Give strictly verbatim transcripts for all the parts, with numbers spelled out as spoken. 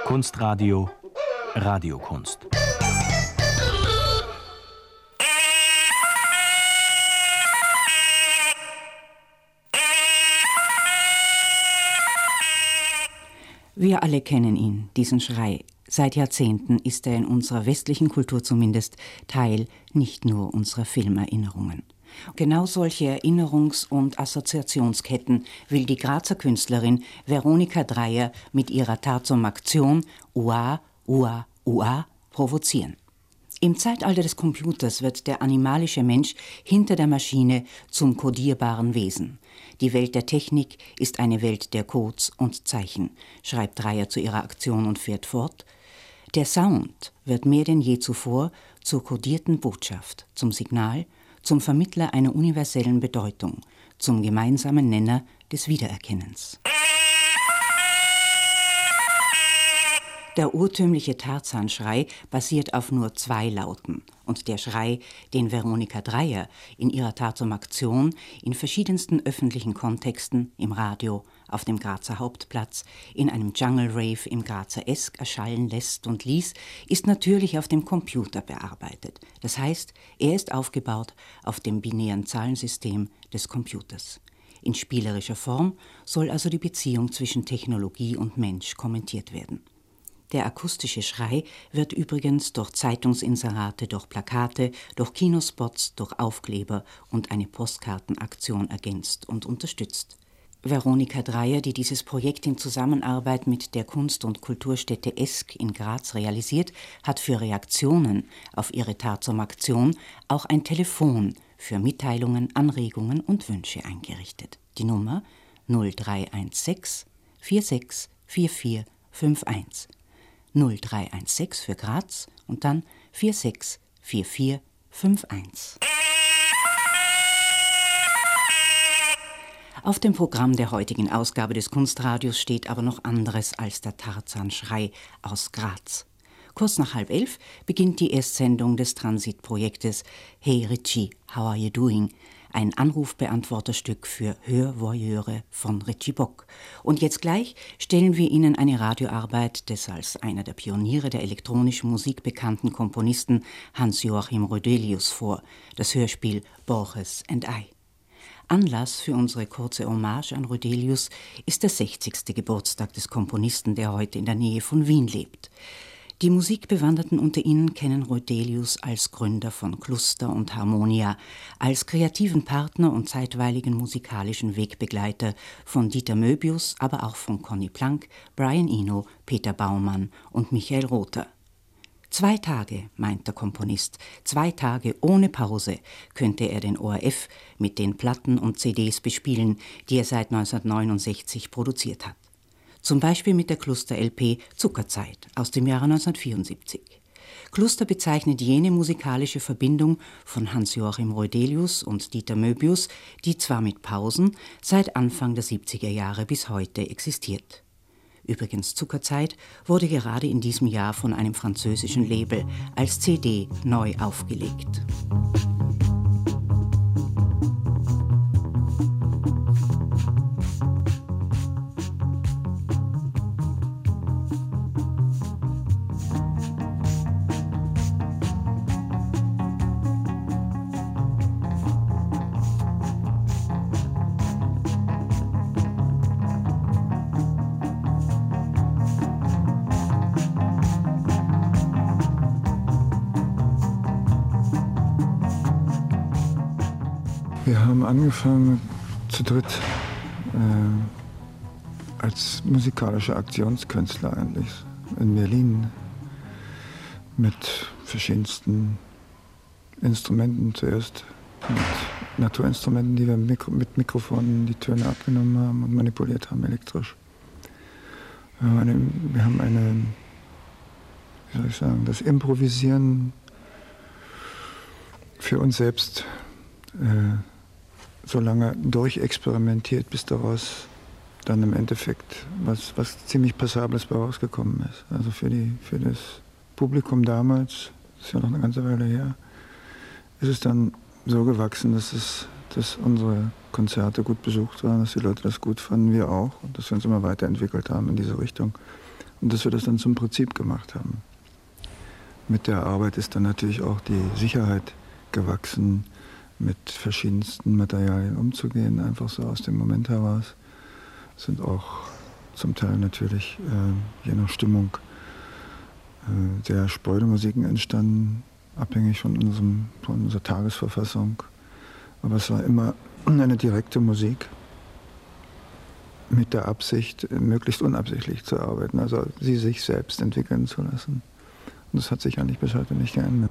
Kunstradio Radiokunst. Wir alle kennen ihn, diesen Schrei. Seit Jahrzehnten ist er in unserer westlichen Kultur zumindest Teil nicht nur unserer Filmerinnerungen. Genau solche Erinnerungs- und Assoziationsketten will die Grazer Künstlerin Veronika Dreyer mit ihrer Tarzom-Aktion Ua, Ua, Ua provozieren. Im Zeitalter des Computers wird der animalische Mensch hinter der Maschine zum kodierbaren Wesen. Die Welt der Technik ist eine Welt der Codes und Zeichen, schreibt Dreyer zu ihrer Aktion und fährt fort. Der Sound wird mehr denn je zuvor zur kodierten Botschaft, zum Signal, zum Vermittler einer universellen Bedeutung, zum gemeinsamen Nenner des Wiedererkennens. Der urtümliche Tarzan-Schrei basiert auf nur zwei Lauten. Und der Schrei, den Veronika Dreyer in ihrer Tarzom-Aktion in verschiedensten öffentlichen Kontexten, im Radio, auf dem Grazer Hauptplatz, in einem Jungle-Rave im Grazer Esk erschallen lässt und ließ, ist natürlich auf dem Computer bearbeitet. Das heißt, er ist aufgebaut auf dem binären Zahlensystem des Computers. In spielerischer Form soll also die Beziehung zwischen Technologie und Mensch kommentiert werden. Der akustische Schrei wird übrigens durch Zeitungsinserate, durch Plakate, durch Kinospots, durch Aufkleber und eine Postkartenaktion ergänzt und unterstützt. Veronika Dreyer, die dieses Projekt in Zusammenarbeit mit der Kunst- und Kulturstätte Esk in Graz realisiert, hat für Reaktionen auf ihre Tarzom-Aktion auch ein Telefon für Mitteilungen, Anregungen und Wünsche eingerichtet. Die Nummer null drei eins sechs vier sechs vier vier fünf eins. null drei eins sechs für Graz und dann vier sechs vier vier fünf eins. Auf dem Programm der heutigen Ausgabe des Kunstradios steht aber noch anderes als der Tarzan-Schrei aus Graz. Kurz nach halb elf beginnt die Erstsendung des Transitprojektes Hey Ritchie, how are you doing? Ein Anrufbeantworterstück für Hörvoyeure von Ritchie Bock. Und jetzt gleich stellen wir Ihnen eine Radioarbeit des als einer der Pioniere der elektronischen Musik bekannten Komponisten Hans-Joachim Rödelius vor, das Hörspiel Borges and I. Anlass für unsere kurze Hommage an Rödelius ist der sechzigste Geburtstag des Komponisten, der heute in der Nähe von Wien lebt. Die Musikbewanderten unter Ihnen kennen Rödelius als Gründer von Cluster und Harmonia, als kreativen Partner und zeitweiligen musikalischen Wegbegleiter von Dieter Möbius, aber auch von Conny Plank, Brian Eno, Peter Baumann und Michael Rother. Zwei Tage, meint der Komponist, zwei Tage ohne Pause könnte er den O R F mit den Platten und C Ds bespielen, die er seit neunzehnhundertneunundsechzig produziert hat. Zum Beispiel mit der Cluster-L P Zuckerzeit aus dem Jahre neunzehnhundertvierundsiebzig. Cluster bezeichnet jene musikalische Verbindung von Hans-Joachim Rödelius und Dieter Möbius, die zwar mit Pausen seit Anfang der siebziger Jahre bis heute existiert. Übrigens, Zuckerzeit wurde gerade in diesem Jahr von einem französischen Label als C D neu aufgelegt. Wir haben angefangen zu dritt äh, als musikalische Aktionskünstler eigentlich in Berlin mit verschiedensten Instrumenten zuerst, mit Naturinstrumenten, die wir Mikro- mit Mikrofonen die Töne abgenommen haben und manipuliert haben elektrisch. Wir haben eine, wir haben eine wie soll ich sagen, das Improvisieren für uns selbst äh, so lange durchexperimentiert, bis daraus dann im Endeffekt was, was ziemlich Passables bei rausgekommen ist. Also für, die, für das Publikum damals, das ist ja noch eine ganze Weile her, ist es dann so gewachsen, dass, es, dass unsere Konzerte gut besucht waren, dass die Leute das gut fanden, wir auch, und dass wir uns immer weiterentwickelt haben in diese Richtung. und dass wir das dann zum Prinzip gemacht haben. Mit der Arbeit ist dann natürlich auch die Sicherheit gewachsen, mit verschiedensten Materialien umzugehen, einfach so aus dem Moment heraus. Es sind auch zum Teil natürlich, äh, je nach Stimmung, äh, sehr spröde Musiken entstanden, abhängig von, unserem, von unserer Tagesverfassung. Aber es war immer eine direkte Musik mit der Absicht, möglichst unabsichtlich zu arbeiten, also sie sich selbst entwickeln zu lassen. Und das hat sich eigentlich bis heute nicht geändert.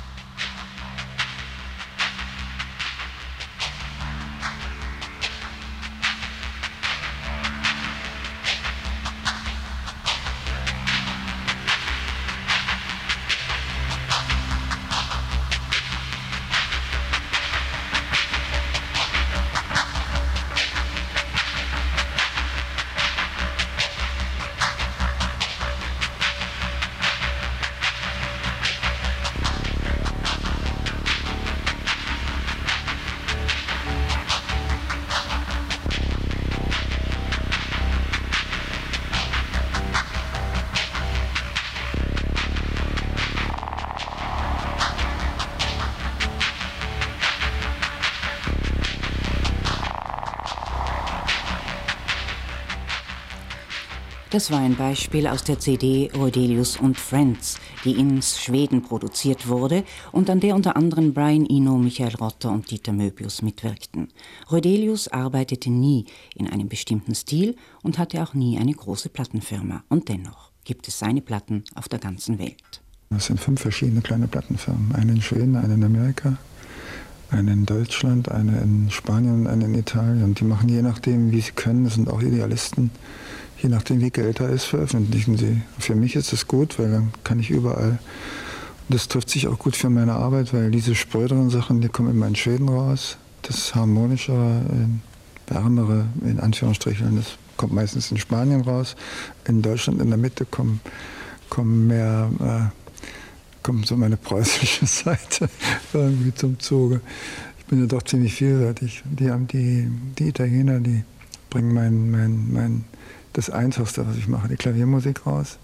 Das war ein Beispiel aus der C D Roedelius und Friends, die in Schweden produziert wurde und an der unter anderem Brian Eno, Michael Rotter und Dieter Möbius mitwirkten. Roedelius arbeitete nie in einem bestimmten Stil und hatte auch nie eine große Plattenfirma. Und dennoch gibt es seine Platten auf der ganzen Welt. Das sind fünf verschiedene kleine Plattenfirmen. Eine in Schweden, eine in Amerika, eine in Deutschland, eine in Spanien und eine in Italien. Und die machen je nachdem, wie sie können, das sind auch Idealisten, je nachdem, wie Geld da ist, veröffentlichen sie. Für mich ist das gut, weil dann kann ich überall. Das trifft sich auch gut für meine Arbeit, weil diese spröderen Sachen, die kommen immer in Schweden raus. Das harmonischere, wärmere, in Anführungsstrichen, das kommt meistens in Spanien raus. In Deutschland in der Mitte kommen, kommen mehr, äh, kommt so meine preußische Seite irgendwie zum Zuge. Ich bin ja doch ziemlich vielseitig. Die, die, die Italiener, die bringen mein, mein, mein das Einfachste, was ich mache, die Klaviermusik raus.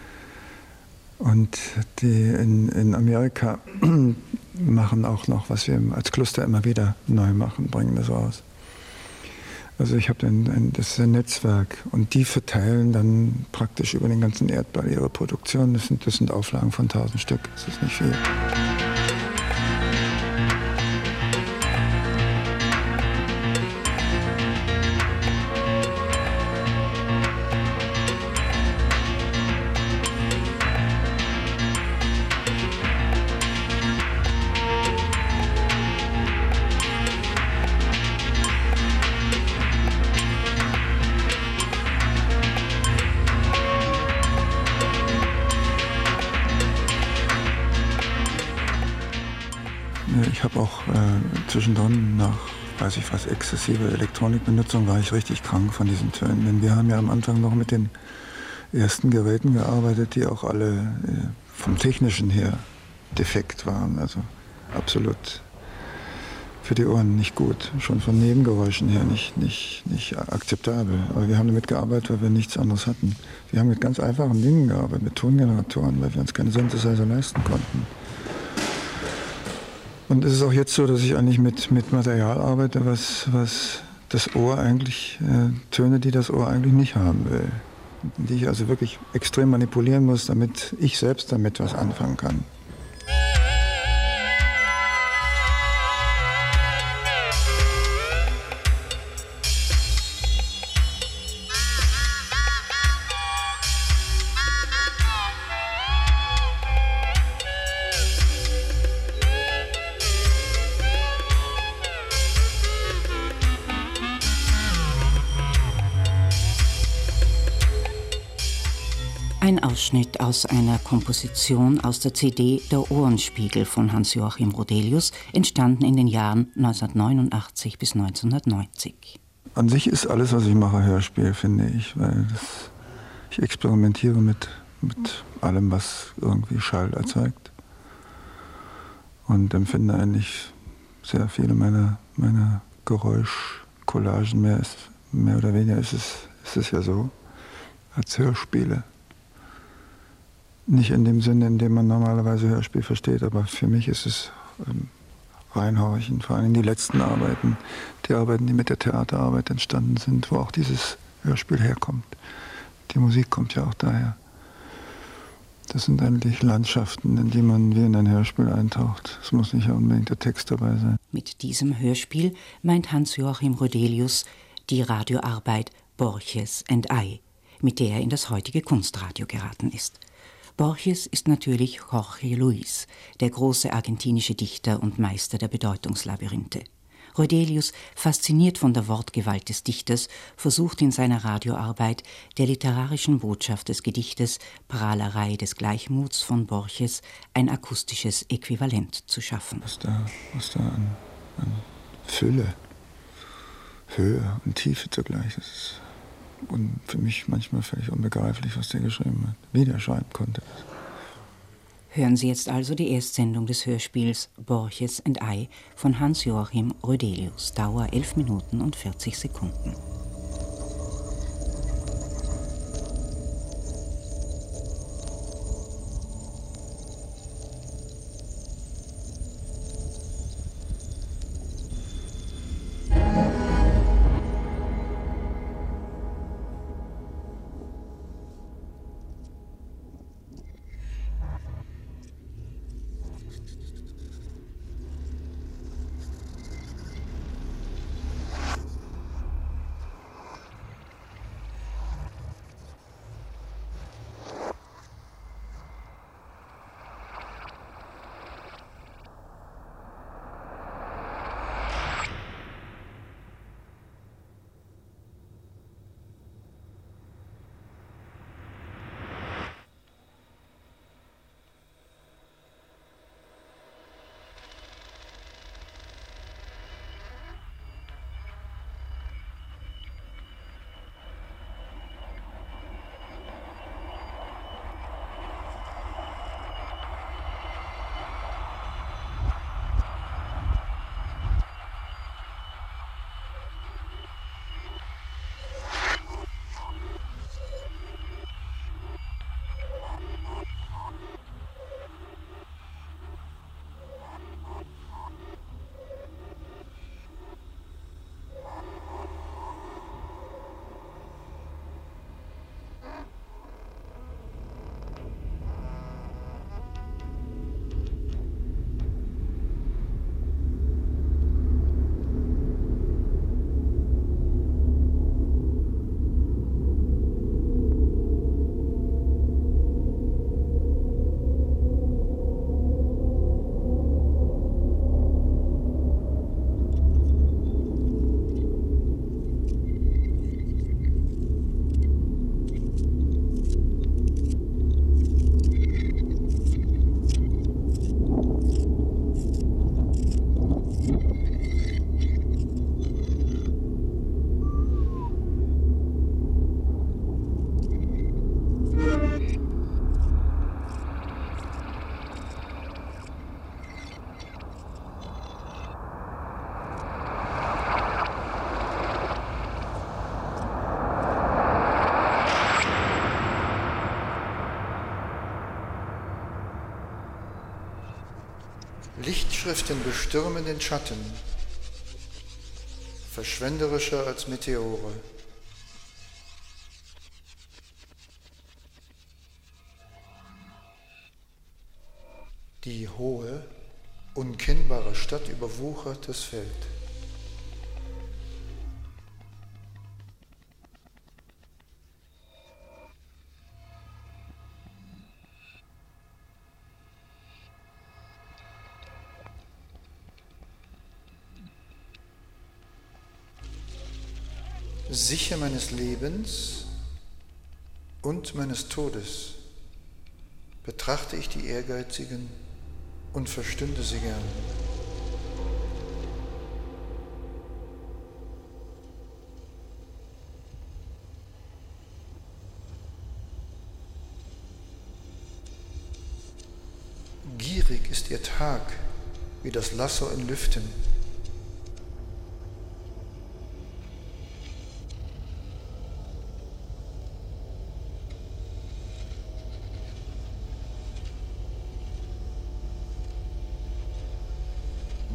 Und die in, in Amerika machen auch noch, was wir als Cluster immer wieder neu machen, bringen das raus. Also ich habe ein, ein, das ist ein Netzwerk und die verteilen dann praktisch über den ganzen Erdball ihre Produktion. Das sind, das sind Auflagen von tausend Stück, das ist nicht viel. Ich habe auch äh, zwischendrin nach, weiß ich was, exzessive Elektronikbenutzung war ich richtig krank von diesen Tönen. Denn wir haben ja am Anfang noch mit den ersten Geräten gearbeitet, die auch alle äh, vom Technischen her defekt waren. Also absolut für die Ohren nicht gut. Schon von Nebengeräuschen her nicht, nicht, nicht akzeptabel. Aber wir haben damit gearbeitet, weil wir nichts anderes hatten. Wir haben mit ganz einfachen Dingen gearbeitet, mit Tongeneratoren, weil wir uns keine Synthesizer leisten konnten. Und es ist auch jetzt so, dass ich eigentlich mit, mit Material arbeite, was, was das Ohr eigentlich, äh, Töne, die das Ohr eigentlich nicht haben will. Die ich also wirklich extrem manipulieren muss, damit ich selbst damit was anfangen kann. Ein Ausschnitt aus einer Komposition aus der C D Der Ohrenspiegel von Hans-Joachim Roedelius, entstanden in den Jahren neunzehnhundertneunundachtzig bis neunzehnhundertneunzig. An sich ist alles, was ich mache, Hörspiel, finde ich, weil das, ich experimentiere mit, mit allem, was irgendwie Schall erzeugt und empfinde eigentlich sehr viele meiner, meiner Geräuschcollagen, mehr, ist, mehr oder weniger ist es, ist es ja so, als Hörspiele. Nicht in dem Sinne, in dem man normalerweise Hörspiel versteht, aber für mich ist es ähm, reinhorchen. Vor allem die letzten Arbeiten, die Arbeiten, die mit der Theaterarbeit entstanden sind, wo auch dieses Hörspiel herkommt. Die Musik kommt ja auch daher. Das sind eigentlich Landschaften, in die man wie in ein Hörspiel eintaucht. Es muss nicht unbedingt der Text dabei sein. Mit diesem Hörspiel meint Hans-Joachim Rödelius die Radioarbeit Borges and I, mit der er in das heutige Kunstradio geraten ist. Borges ist natürlich Jorge Luis, der große argentinische Dichter und Meister der Bedeutungslabyrinthe. Rödelius, fasziniert von der Wortgewalt des Dichters, versucht in seiner Radioarbeit der literarischen Botschaft des Gedichtes Prahlerei des Gleichmuts von Borges ein akustisches Äquivalent zu schaffen. Was da, was da an, an Fülle, Höhe und Tiefe zugleich ist. Und für mich manchmal völlig unbegreiflich, was der geschrieben hat, wie der schreiben konnte. Hören Sie jetzt also die Erstsendung des Hörspiels Borges and I von Hans-Joachim Rödelius, Dauer elf Minuten und vierzig Sekunden. Lichtschriften bestürmen den Schatten, verschwenderischer als Meteore. Die hohe, unkennbare Stadt überwuchert das Feld. Sicher meines Lebens und meines Todes betrachte ich die Ehrgeizigen und verstünde sie gern. Gierig ist ihr Tag wie das Lasso in Lüften.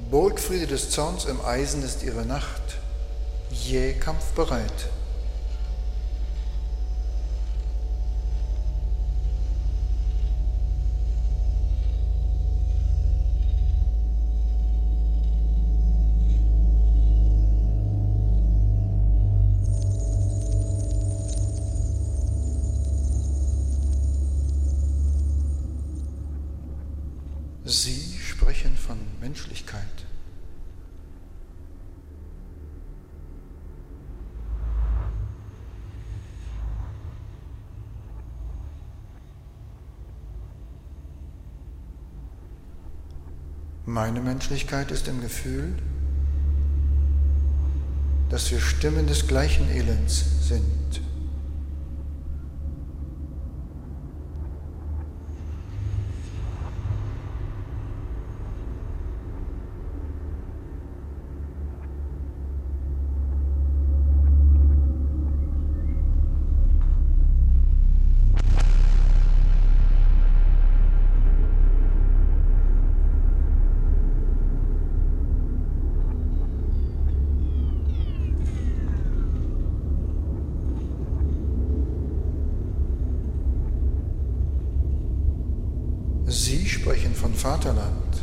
Burgfriede des Zorns im Eisen ist ihre Nacht, jäh kampfbereit. Sie sprechen von Menschlichkeit. Meine Menschlichkeit ist im Gefühl, dass wir Stimmen des gleichen Elends sind. Sie sprechen von Vaterland.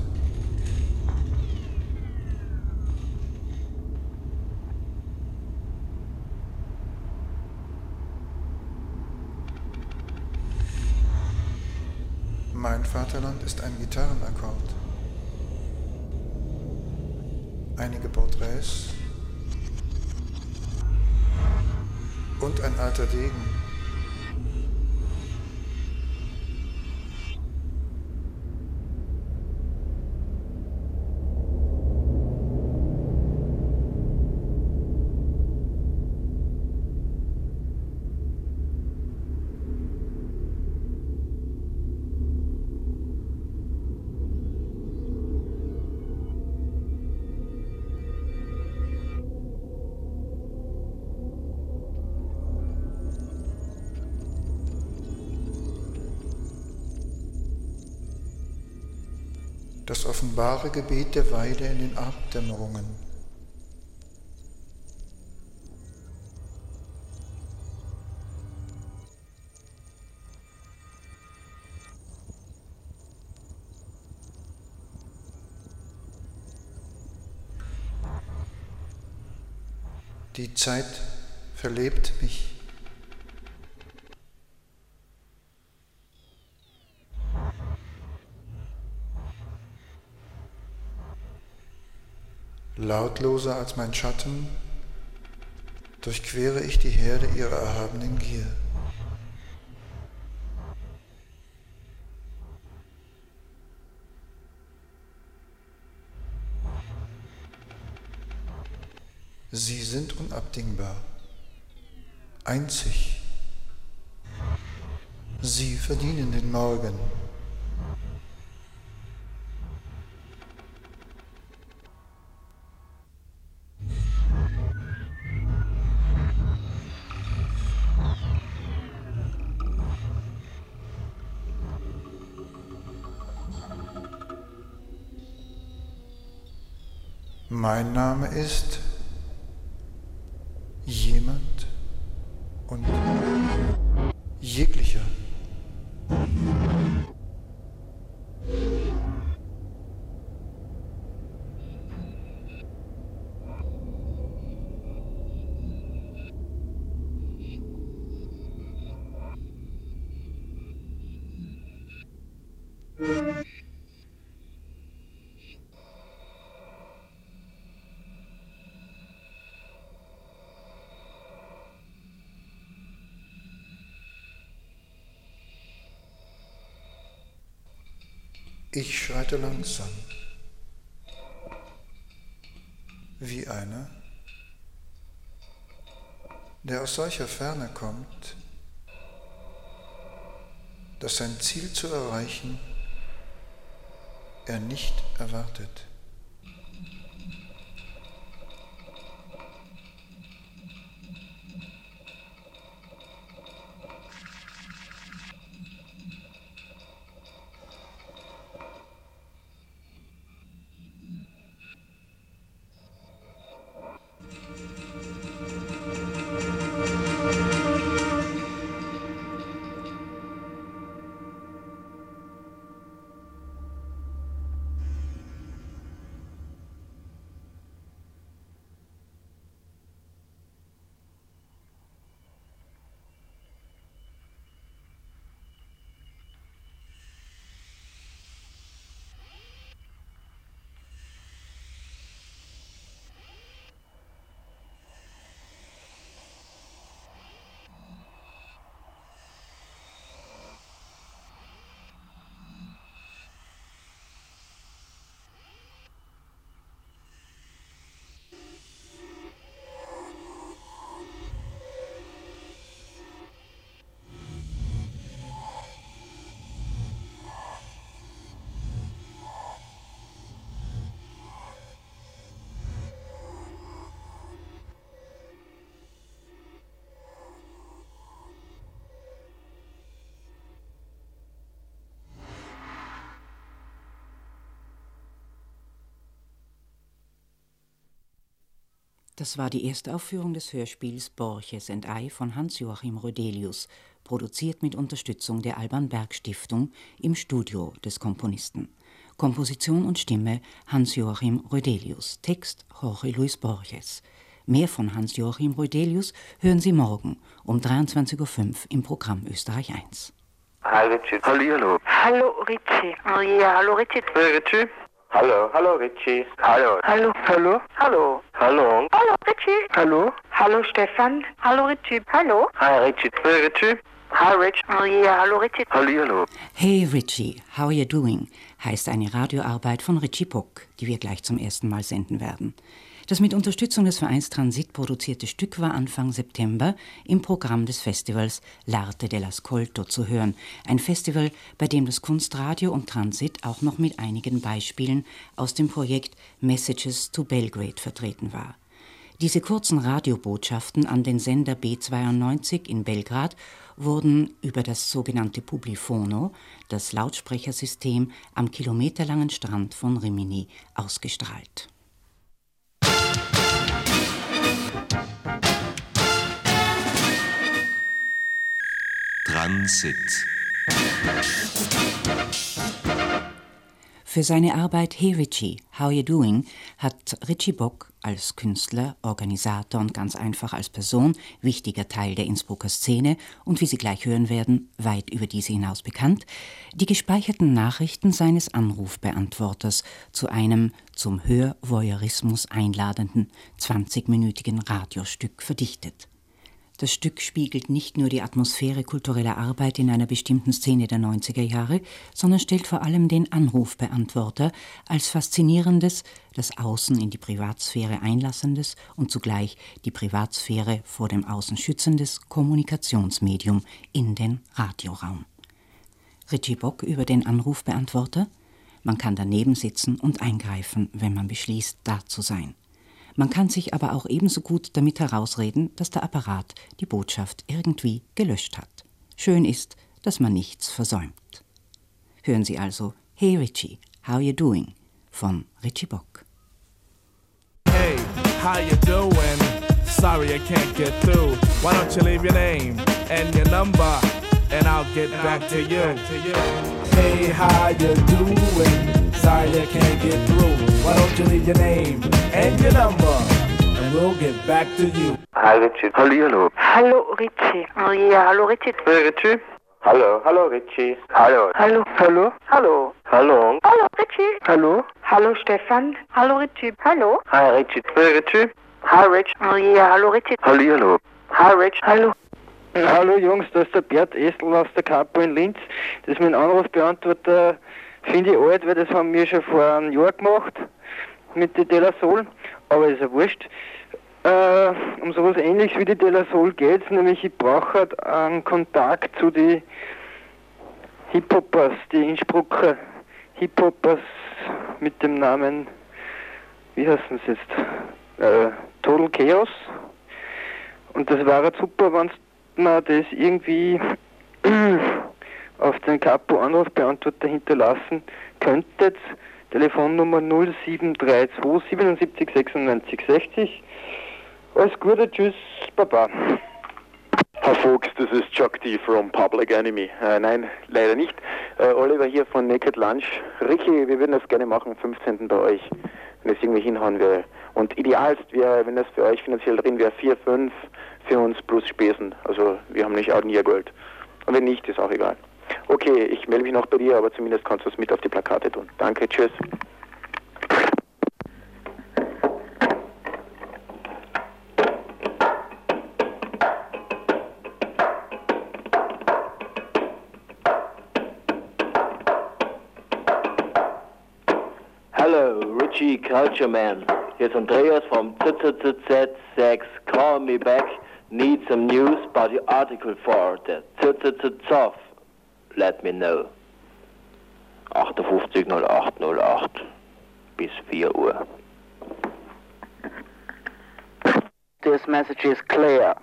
Mein Vaterland ist ein Gitarrenakkord. Einige Porträts und ein alter Degen. Das offenbare Gebet der Weide in den Abenddämmerungen. Die Zeit verlebt mich. Lautloser als mein Schatten durchquere ich die Herde ihrer erhabenen Gier. Sie sind unabdingbar, einzig. Sie verdienen den Morgen. Mein Name ist jemand und jeglicher. Ich schreite langsam, wie einer, der aus solcher Ferne kommt, dass sein Ziel zu erreichen er nicht erwartet. Das war die erste Aufführung des Hörspiels Borches and I von Hans-Joachim Rödelius, produziert mit Unterstützung der Alban Berg Stiftung im Studio des Komponisten. Komposition und Stimme Hans-Joachim Rödelius, Text Jorge Luis Borges. Mehr von Hans-Joachim Rödelius hören Sie morgen um dreiundzwanzig Uhr fünf im Programm Österreich eins. Hi Richie. Hallihallo. Hallo Richie. Oh ja, hallo Richie. Hey Richie. Hallo, hallo Richie. Hallo. Hallo. Hallo. Hallo. Hallo. Hallo Richie. Hallo. Hallo Stefan. Hallo Richie. Hallo. Hi Richie. Hey Richie. Hi Rich. Oh ja, hallo Richie. Hallihallo. Hey Richie, how are you doing? Heißt eine Radioarbeit von Richie Bock, die wir gleich zum ersten Mal senden werden. Das mit Unterstützung des Vereins Transit produzierte Stück war Anfang September im Programm des Festivals L'Arte dell'Ascolto zu hören. Ein Festival, bei dem das Kunstradio und Transit auch noch mit einigen Beispielen aus dem Projekt Messages to Belgrade vertreten war. Diese kurzen Radiobotschaften an den Sender B zweiundneunzig in Belgrad wurden über das sogenannte Publifono, das Lautsprechersystem am kilometerlangen Strand von Rimini, ausgestrahlt. Transit. Für seine Arbeit Hey Richie, how you doing? Hat Richie Bock als Künstler, Organisator und ganz einfach als Person, wichtiger Teil der Innsbrucker Szene und wie Sie gleich hören werden, weit über diese hinaus bekannt, die gespeicherten Nachrichten seines Anrufbeantworters zu einem zum Hörvoyeurismus einladenden zwanzigminütigen Radiostück verdichtet. Das Stück spiegelt nicht nur die Atmosphäre kultureller Arbeit in einer bestimmten Szene der neunziger Jahre, sondern stellt vor allem den Anrufbeantworter als faszinierendes, das Außen in die Privatsphäre einlassendes und zugleich die Privatsphäre vor dem Außen schützendes Kommunikationsmedium in den Radioraum. Richie Bock über den Anrufbeantworter: Man kann daneben sitzen und eingreifen, wenn man beschließt, da zu sein. Man kann sich aber auch ebenso gut damit herausreden, dass der Apparat die Botschaft irgendwie gelöscht hat. Schön ist, dass man nichts versäumt. Hören Sie also Hey Richie, how you doing? Von Richie Bock. Hey, how you doing? Sorry I can't get through. Why don't you leave your name and your number and I'll get back to you. Hey, how you doing? Sorry I can't get through. Why don't you leave your name and your number and we'll get back to you. Hi Richie. Hallihallo. Hallo Richie. Oh ja, hallo Richie. Hey Richie. Hallo, hallo Richie. Hallo. Hallo. Hallo. Hallo. Hallo. Hallo Richie. Hallo. Hallo Stefan. Hallo Richie. Hallo. Hi Richie. Hey Richie. Hi Rich. Oh ja, hallo Richie. Hallihallo. Hi Rich. Hallo. Hallo Jungs, da ist der Bert Estl aus der Kapo in Linz. Das mit dem Anrufbeantworter finde ich alt, weil das haben wir schon vor einem Jahr gemacht mit der Delasol, aber ist ja wurscht. Äh, um sowas ähnliches wie die Delasol geht es, nämlich ich brauche halt einen Kontakt zu den Hip-Hoppers, die Innsbrucker Hip-Hoppers mit dem Namen, wie heißen sie jetzt, äh, Total Chaos. Und das wäre super, wenn man das irgendwie auf den Kapo-Anrufbeantworter hinterlassen könntet. Telefonnummer null sieben drei zwei siebenundsiebzig sechsundneunzig sechzig. Alles Gute, tschüss, baba. Hi folks, this is Chuck D from Public Enemy. Äh, nein, leider nicht. Äh, Oliver hier von Naked Lunch. Ricky, wir würden das gerne machen am fünfzehnten bei euch, wenn es irgendwie hinhauen wäre. Und idealst wäre, wenn das für euch finanziell drin wäre, vier, fünf für uns plus Spesen. Also wir haben nicht auch nie Geld. Und wenn nicht, ist auch egal. Okay, ich melde mich noch bei dir, aber zumindest kannst du es mit auf die Plakate tun. Danke, tschüss. Hello, Richie Culture Man. Hier ist Andreas vom Z Z Z Z sechs. Call me back. Need some news about the article for the Z Z Z Z O F. Let me know. achtundfünfzig null acht null acht bis vier Uhr. This message is clear.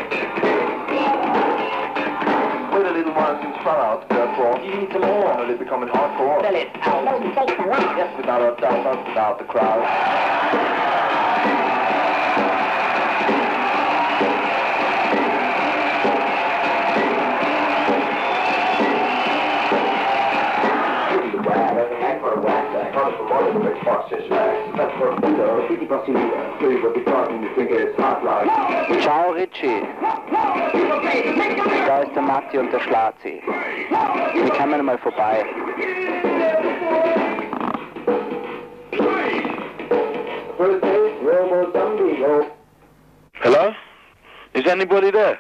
Wait a little while since far out, therefore. Even more, a little coming hardcore. Fill it out. No mistakes allowed. Yes, without a doubt, without the crowd. Ciao Richie, da ist der Matti und der Schlazi. Wir kommen mal vorbei. Hello? Is anybody there?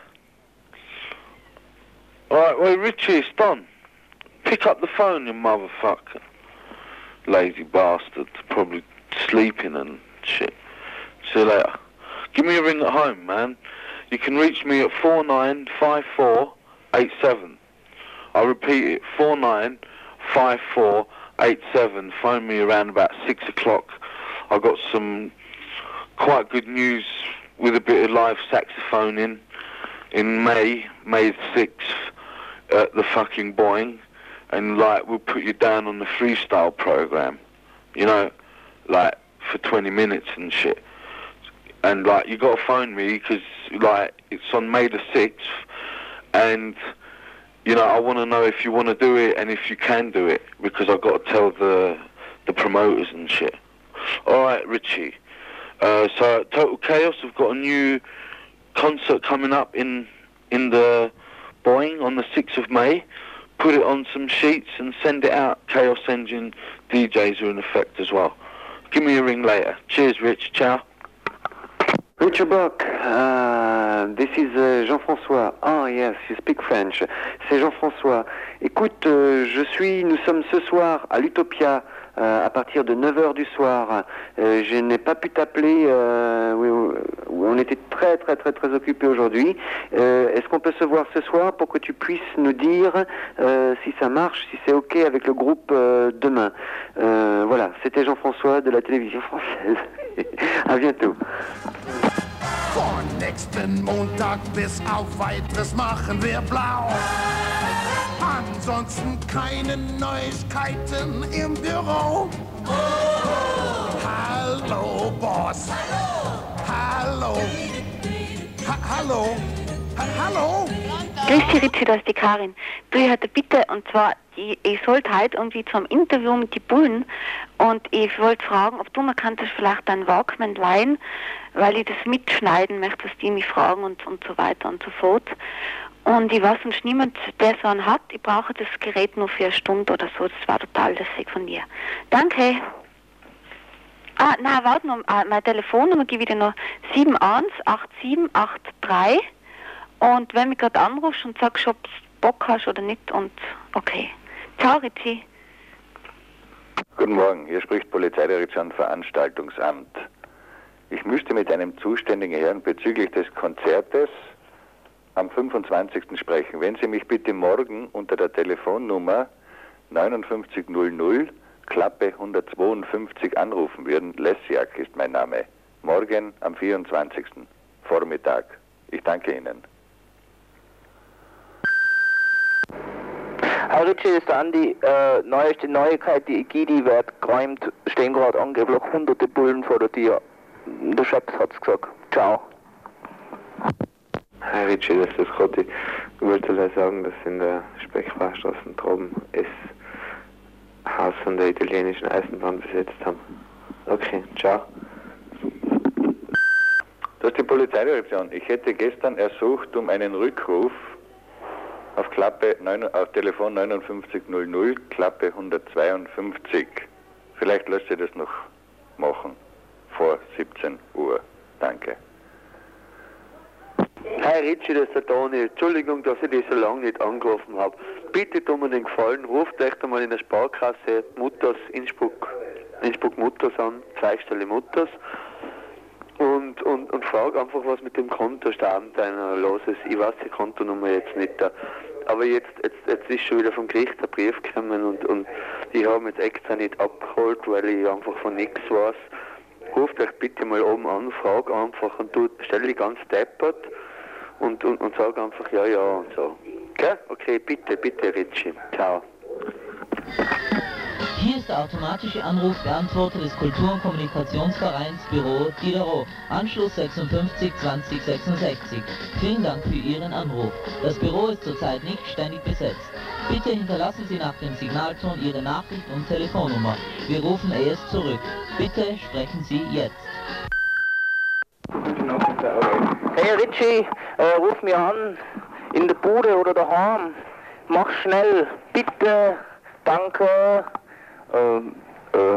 Alright, wait, Richie, it's Don. Pick up the phone, you motherfucker. Lazy bastard, probably sleeping and shit. See you later. Give me a ring at home, man. You can reach me at four nine five four eight seven. I'll repeat it, four nine five four eight seven. Phone me around about six o'clock. I've got some quite good news with a bit of live saxophone in, in May, May the sixth, at the fucking Boeing. And, like, we'll put you down on the freestyle program, you know, like, for twenty minutes and shit. And, like, you got to phone me because, like, it's on May the sixth. And, you know, I want to know if you want to do it and if you can do it. Because I've got to tell the the promoters and shit. All right, Richie. Uh, so, Total Chaos have got a new concert coming up in in the Boeing on the sixth of May. Put it on some sheets and send it out. Chaos Engine D Js are in effect as well. Give me a ring later. Cheers, Rich. Ciao. Richard Buck, uh, this is uh, Jean-François. Ah, yes, you speak French. C'est Jean-François. Écoute, euh, je suis, nous sommes ce soir à l'Utopia, euh, à partir de neuf heures du soir. Euh, je n'ai pas pu t'appeler, euh, oui, on était très très très très occupés aujourd'hui. Euh, est-ce qu'on peut se voir ce soir pour que tu puisses nous dire euh, si ça marche, si c'est ok avec le groupe euh, demain. Euh, voilà, c'était Jean-François de la télévision française. À bientôt. Von nächsten Montag bis auf weiteres machen wir blau. Ansonsten keine Neuigkeiten im Büro. Hallo, Boss. Hallo. Ha hallo. Ha hallo. Grüß dich, Ritchie, da ist die Karin. Du, ich hatte Bitte, und zwar, ich, ich sollte heute irgendwie zum Interview mit den Bullen und ich wollte fragen, ob du mir kannst vielleicht einen Walkman leihen, weil ich das mitschneiden möchte, dass die mich fragen und, und so weiter und so fort. Und ich weiß sonst niemand, der so einen hat. Ich brauche das Gerät nur für eine Stunde oder so. Das war total lässig von dir. Danke. Ah, nein, warte noch. Ah, meine Telefonnummer gebe ich dir noch sieben eins acht sieben acht drei. Und wenn mich gerade anrufst und sagst, ob du Bock hast oder nicht, und okay. Ciao, Ritchie. Guten Morgen, hier spricht Polizeidirektion Veranstaltungsamt. Ich müsste mit einem zuständigen Herrn bezüglich des Konzertes am fünfundzwanzigsten sprechen. Wenn Sie mich bitte morgen unter der Telefonnummer neunundfünfzig null null, Klappe hundertzweiundfünfzig anrufen würden. Lessiak ist mein Name. Morgen am vierundzwanzigsten Vormittag. Ich danke Ihnen. Hi Richie, das ist der Andi. Äh, neueste Neuigkeit, die Egidi wird geräumt, stehen gerade angeblich hunderte Bullen vor der Tür. Der Chef hat's gesagt. Ciao. Hi Richie, das ist das Kotti. Ich wollte dir sagen, dass in der Speckfahrstraße droben das Haus von der italienischen Eisenbahn besetzt haben. Okay, ciao. Das ist die Polizeidirektion. Ich hätte gestern ersucht um einen Rückruf auf Klappe neun, auf Telefon neunundfünfzig null null, Klappe hundertzweiundfünfzig. Vielleicht lässt ihr das noch machen vor siebzehn Uhr. Danke. Hi Richie, das ist der Toni. Entschuldigung, dass ich dich so lange nicht angerufen habe. Bitte tut mir den Gefallen, ruft euch einmal in der Sparkasse Mutters Innsbruck, Innsbruck Mutters an, Zweigstelle Mutters. Und, und, und frag einfach, was mit dem Kontostand einer los ist. Ich weiß die Kontonummer jetzt nicht da. Aber jetzt, jetzt, jetzt ist schon wieder vom Gericht der Brief gekommen und, und ich habe mich jetzt extra nicht abgeholt, weil ich einfach von nichts weiß. Ruft euch bitte mal oben an, frag einfach und du stell dich ganz deppert und, und, und sag einfach ja, ja und so. Okay? Okay, bitte, bitte, Richie. Ciao. Hier ist der automatische Anrufbeantworter des Kultur- und Kommunikationsvereins Büro Diderot. Anschluss sechsundfünfzig zwanzig sechsundsechzig. Vielen Dank für Ihren Anruf. Das Büro ist zurzeit nicht ständig besetzt. Bitte hinterlassen Sie nach dem Signalton Ihre Nachricht und Telefonnummer. Wir rufen erst zurück. Bitte sprechen Sie jetzt. Hey Richie, äh, ruf mich an, in der Bude oder daheim. Mach schnell, bitte, danke. Ähm, äh.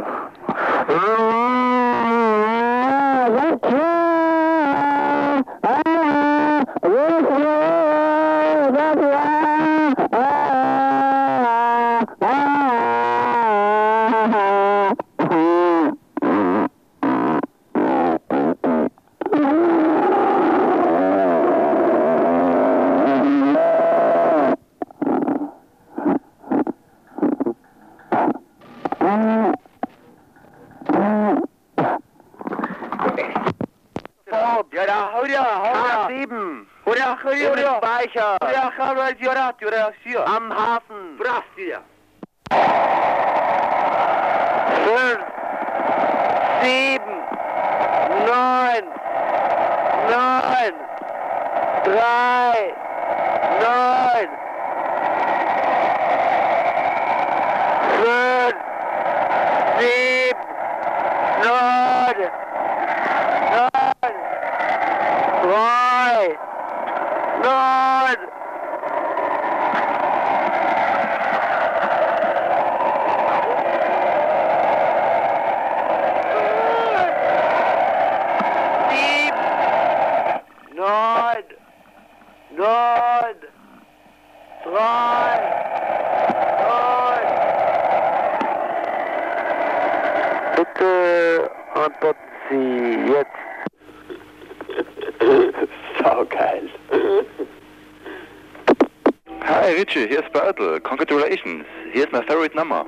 Am Hafen. Brasília. Fünf, sieben, neun, neun, drei, neun, fünf, sieben, neun, neun, drei, neun. Bitte antworten Sie jetzt. Saugeil. Hi Richie, hier ist Bertel. Congratulations. Hier ist my favorite number.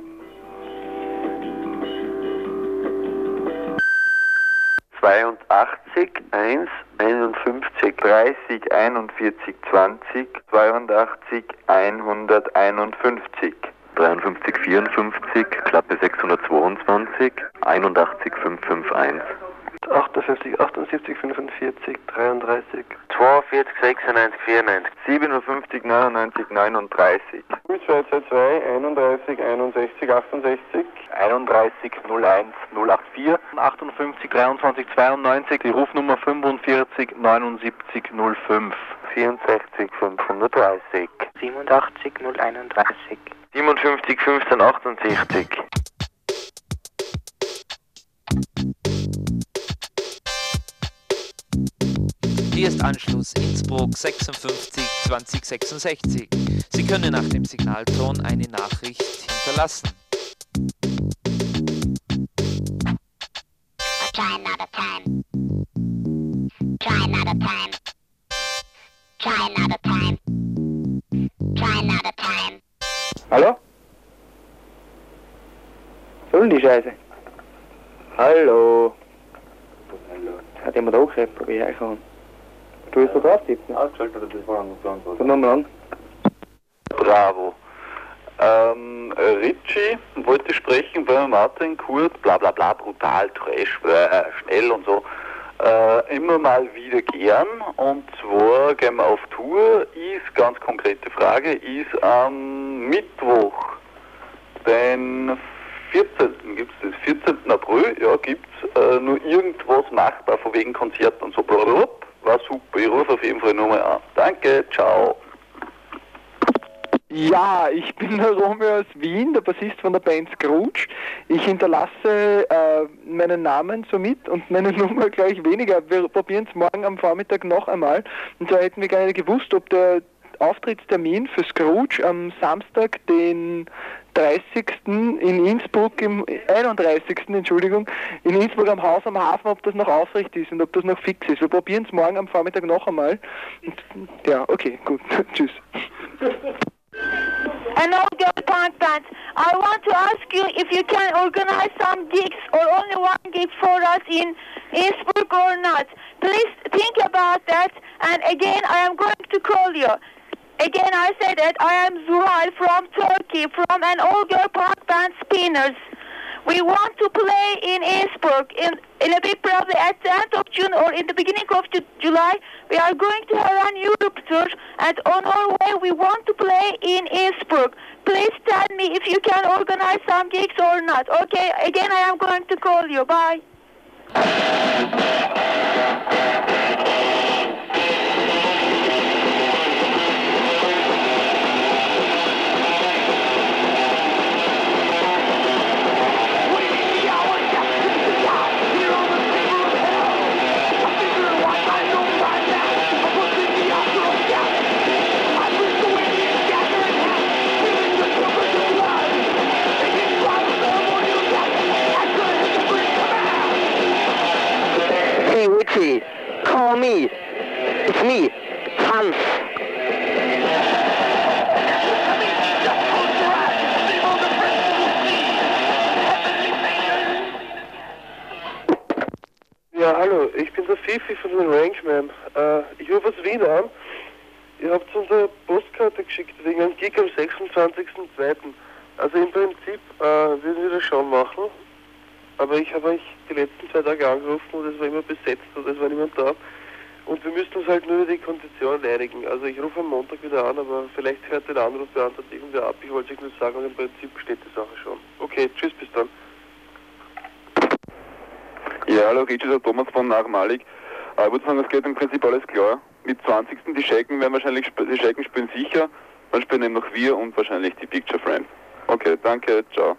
zweiundachtzig, eins, einundfünfzig, dreißig, einundvierzig, zwanzig, zweiundachtzig, einhunderteinundfünfzig. dreiundfünfzig, vierundfünfzig, Klappe sechshundertzweiundzwanzig, einundachtzig, fünfhunderteinundfünfzig. achtundfünfzig, achtundsiebzig, fünfundvierzig, dreiunddreißig. zweiundvierzig, sechsundneunzig, vierundneunzig. siebenundfünfzig, neunundneunzig, neununddreißig. zwei zwei zwei, einunddreißig, einundsechzig, achtundsechzig. einunddreißig, null eins, null acht vier, achtundfünfzig, dreiundzwanzig, zweiundneunzig, die Rufnummer fünfundvierzig, neunundsiebzig, null fünf. vierundsechzig, fünfhundertdreißig. siebenundachtzig, null einunddreißig. siebenundfünfzig, fünfzehn, achtundsechzig. Hier ist Anschluss Innsbruck sechsundfünfzig zwanzig sechsundsechzig. Sie können nach dem Signalton eine Nachricht hinterlassen. Try another time. Try another time. Try another time. Try another time. Hallo? Soll die Scheiße? Hallo? Hallo? Hat jemand angehört, probier ich an. Du bist so drauf tippen? Ausgeschaltet oder das war anders? Dann nochmal an. Bravo. Ähm, Richie wollte sprechen bei Martin Kurt, bla bla bla, brutal, trash, äh, schnell und so. Äh, immer mal wieder gern. Und zwar gehen wir auf Tour. Ist, ganz konkrete Frage, ist am Mittwoch, den vierzehnten gibt es das, vierzehnten April, ja, gibt es äh, nur irgendwas machbar von wegen Konzert und so. Blablabla. War super, ich rufe auf jeden Fall nochmal an. Danke, ciao. Ja, ich bin der Romeo aus Wien, der Bassist von der Band Scrooge. Ich hinterlasse äh, meinen Namen somit und meine Nummer gleich weniger. Wir probieren es morgen am Vormittag noch einmal. Und zwar hätten wir gerne gewusst, ob der Auftrittstermin für Scrooge am Samstag, den dreißigsten in Innsbruck, im einunddreißigsten Entschuldigung, in Innsbruck am Haus am Hafen, ob das noch aufrecht ist und ob das noch fix ist. Wir probieren es morgen am Vormittag noch einmal. Und, ja, okay, gut. Tschüss. And all the other punk bands, I want to ask you if you can organize some gigs or only one gig for us in Innsbruck or not. Please think about that, and again I am going to call you. again I say that I am Zuhal from Turkey, from an all-girl punk band Spinners. We want to play in Innsbruck in, in a big probably at the end of June or in the beginning of Ju- July. We are going to have an Europe tour, and on our way we want to play in Innsbruck. Please tell me if you can organize some gigs or not. Okay, again I am going to call you. Bye. Hey Richie, call me. It's me, Hans. Ja, hallo, ich bin der Fifi von den Rangeman. Äh, ich rufe aus Wien an. Ihr habt uns eine Postkarte geschickt wegen einem Gig am sechsundzwanzigsten zweiten Also im Prinzip äh, würden wir das schon machen. Aber ich habe euch die letzten zwei Tage angerufen und es war immer besetzt und es war niemand da. Und wir müssten uns halt nur über die Konditionen einigen. Also ich rufe am Montag wieder an, aber vielleicht hört den Anrufbeantworter irgendwer ab. Ich wollte euch nur sagen, und im Prinzip steht die Sache schon. Okay, tschüss, bis dann. Ja, hallo, Richie, der Thomas von Nachmalig. Äh, ich würde sagen, es geht im Prinzip alles klar. Mit zwanzigsten die Shaken werden wahrscheinlich, die Shaken spielen sicher, dann spielen eben noch wir und wahrscheinlich die Picture Frames. Okay, danke, ciao.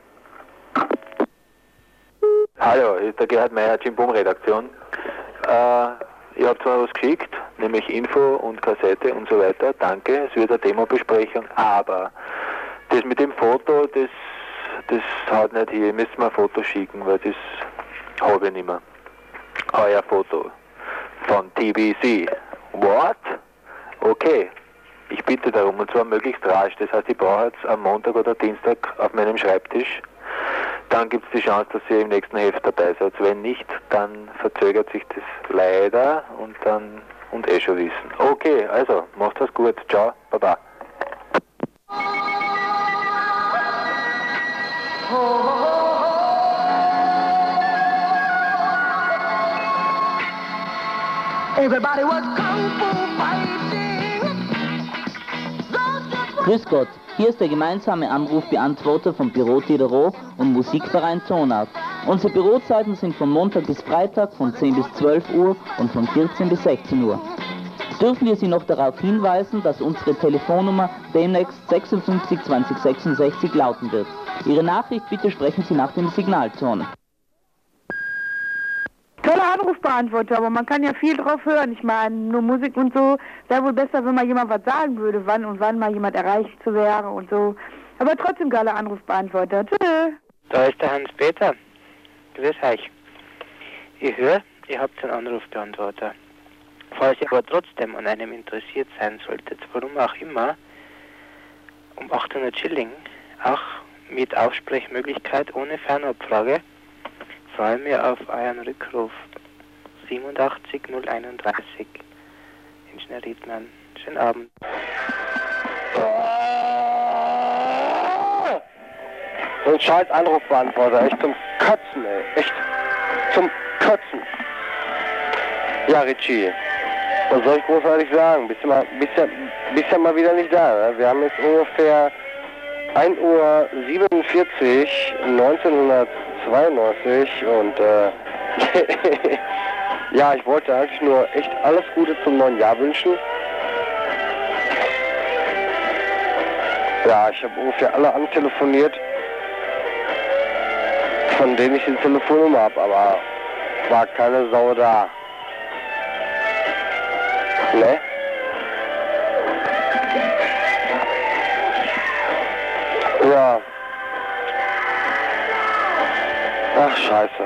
Hallo, hier ist der Gerhard Meyer, Jim Boom Redaktion. Äh, ihr habt zwar was geschickt, nämlich Info und Kassette und so weiter. Danke, es wird eine Demo-Besprechung, aber das mit dem Foto, das, das haut nicht hier. Ihr müsst mir ein Foto schicken, weil das habe ich nicht mehr. Euer Foto von T B C. What? Okay. Ich bitte darum, und zwar möglichst rasch. Das heißt, ich brauche jetzt am Montag oder Dienstag auf meinem Schreibtisch. Dann gibt es die Chance, dass ihr im nächsten Heft dabei seid. Wenn nicht, dann verzögert sich das leider und dann und eh schon wissen. Okay, also, macht das gut. Ciao, baba. Everybody was kung fu fighting. Grüß Gott, hier ist der gemeinsame Anrufbeantworter vom Büro Diderot und Musikverein Zonart. Unsere Bürozeiten sind von Montag bis Freitag von zehn bis zwölf Uhr und von vierzehn bis sechzehn Uhr. Dürfen wir Sie noch darauf hinweisen, dass unsere Telefonnummer demnächst sechsundfünfzig zwanzig sechsundsechzig lauten wird. Ihre Nachricht bitte sprechen Sie nach dem Signalton. Toller Anrufbeantworter, aber man kann ja viel drauf hören. Ich meine, nur Musik und so. Wäre wohl besser, wenn mal jemand was sagen würde, wann und wann mal jemand erreicht zu wäre und so. Aber trotzdem geiler Anrufbeantworter. Tschüss. Da ist der Hans-Peter. Grüß euch. Ich höre, ihr habt einen Anrufbeantworter. Falls ihr aber trotzdem an einem interessiert sein solltet, warum auch immer, um achthundert Schilling, auch mit Aufsprechmöglichkeit ohne Fernabfrage, freue mich auf euren Rückruf. siebenundachtzig null einunddreißig. Ingenieur Riedmann. Schönen Abend. So ein scheiß Anrufbeantworter, echt zum Kotzen, ey. Echt zum Kotzen. Ja, Richie, was soll ich großartig sagen? Bist du mal, bist ja, bist ja mal wieder nicht da, ne? Wir haben jetzt ungefähr ein Uhr siebenundvierzig neunzehnhundertzweiundneunzig und äh, ja, ich wollte eigentlich nur echt alles Gute zum neuen Jahr wünschen. Ja, ich habe ungefähr alle antelefoniert, von denen ich die Telefonnummer habe, aber war keine Sau da. Ne? Ja. Ach, scheiße.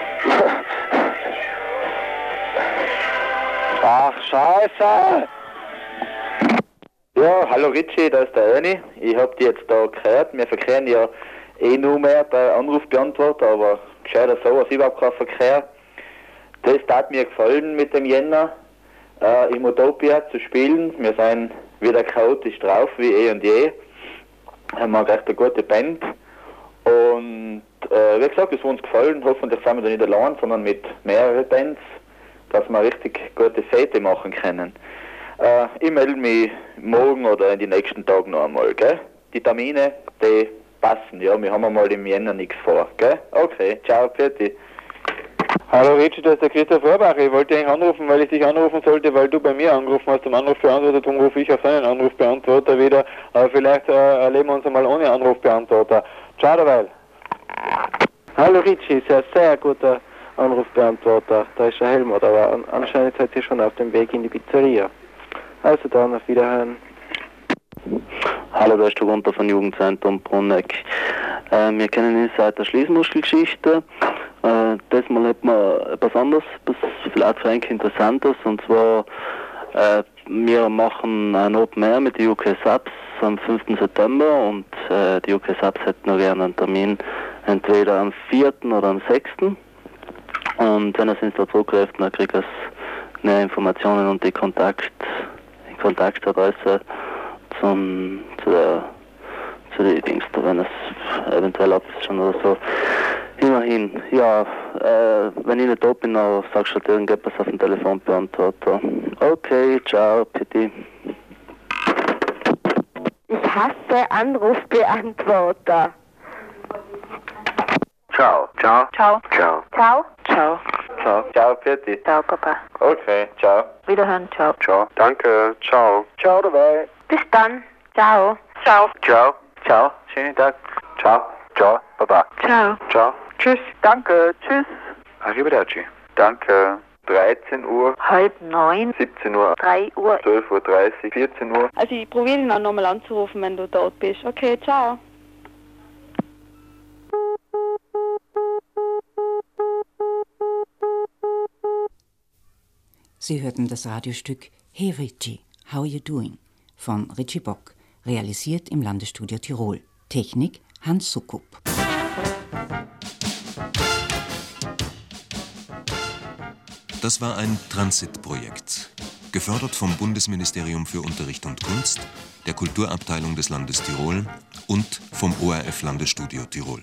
Ach, scheiße. Ja, hallo Richie, da ist der Ernie. Ich hab die jetzt da gehört. Wir verkehren ja eh nur mehr bei Anrufbeantworter, aber gescheiter so, als überhaupt kein Verkehr. Das hat mir gefallen mit dem Jänner äh, im Utopia zu spielen. Wir sind wieder chaotisch drauf, wie eh und je. Er mag echt eine gute Band. Und äh, wie gesagt, es hat uns gefallen. Hoffentlich sind wir da nicht allein, sondern mit mehreren Bands, dass wir richtig gute Fete machen können. Äh, ich melde mich morgen oder in den nächsten Tagen noch einmal, gell? Die Termine, die passen, ja. Wir haben einmal im Jänner nichts vor, gell? Okay, ciao, Pfiat. Hallo Richie, das ist der Christoph Rohrbach. Ich wollte dich anrufen, weil ich dich anrufen sollte, weil du bei mir angerufen hast, am Anrufbeantworter, darum rufe ich auf seinen Anrufbeantworter wieder. Aber vielleicht äh, erleben wir uns einmal ohne Anrufbeantworter. Ciao dabei. Hallo Richie, sehr, sehr guter Anrufbeantworter. Da ist der Helmut, aber an, anscheinend seid ihr schon auf dem Weg in die Pizzeria. Also dann, auf Wiederhören. Hallo, da ist der Gunter von Jugendzentrum Brunneck. Äh, wir kennen uns seit der Schließmuskelgeschichte. Äh, das Mal hat man etwas anderes, was vielleicht für einige interessant ist. Und zwar, äh, wir machen ein Open Air mit den U K Subs am fünften September und äh, die U K Subs hätten noch gerne einen Termin entweder am vierten oder am sechsten Und wenn er sich da zurückruft, dann kriegt er mehr Informationen und die Kontakt, die Kontaktadresse zum, zu der, zu den Dings, wenn es eventuell ab ist schon oder so. Immerhin, ja, äh, wenn ich nicht da bin, dann sagst du halt irgendetwas auf dem Telefonbeantworter. Okay, ciao, Pitti. Ich hasse Anrufbeantworter. Ciao, ciao. Ciao. Ciao. Ciao. Ciao. Ciao. Ciao, Pfiat. Ciao, Papa. Okay, ciao. Wiederhören, ciao. Ciao. Danke, ciao. Ciao dabei. Bis dann. Ciao. Ciao. Ciao. Ciao. Schönen Tag. Ciao. Ciao. Baba. Ciao. Ciao. Tschüss. Danke. Tschüss. Arrivederci. Danke. dreizehn Uhr. Halb neun. siebzehn Uhr. drei Uhr. zwölf Uhr dreißig. vierzehn Uhr. Also ich probiere ihn auch nochmal anzurufen, wenn du dort bist. Okay, ciao. Sie hörten das Radiostück Hey Richie, How You Doing? Von Richie Bock, realisiert im Landesstudio Tirol. Technik Hans Sukup. Das war ein Transitprojekt, gefördert vom Bundesministerium für Unterricht und Kunst, der Kulturabteilung des Landes Tirol und vom O R F Landesstudio Tirol.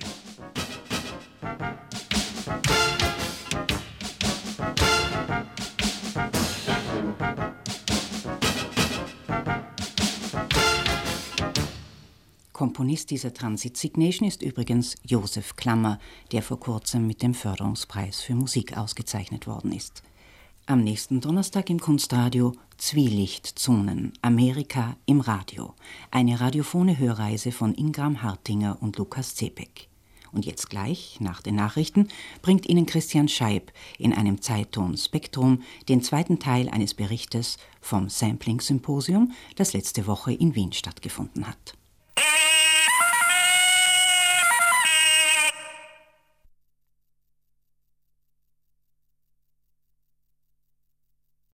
Komponist dieser Transit-Signation ist übrigens Josef Klammer, der vor kurzem mit dem Förderungspreis für Musik ausgezeichnet worden ist. Am nächsten Donnerstag im Kunstradio Zwielichtzonen, Amerika im Radio. Eine radiophone Hörreise von Ingram Hartinger und Lukas Zepek. Und jetzt gleich, nach den Nachrichten, bringt Ihnen Christian Scheib in einem Zeitton Spektrum den zweiten Teil eines Berichtes vom Sampling-Symposium, das letzte Woche in Wien stattgefunden hat.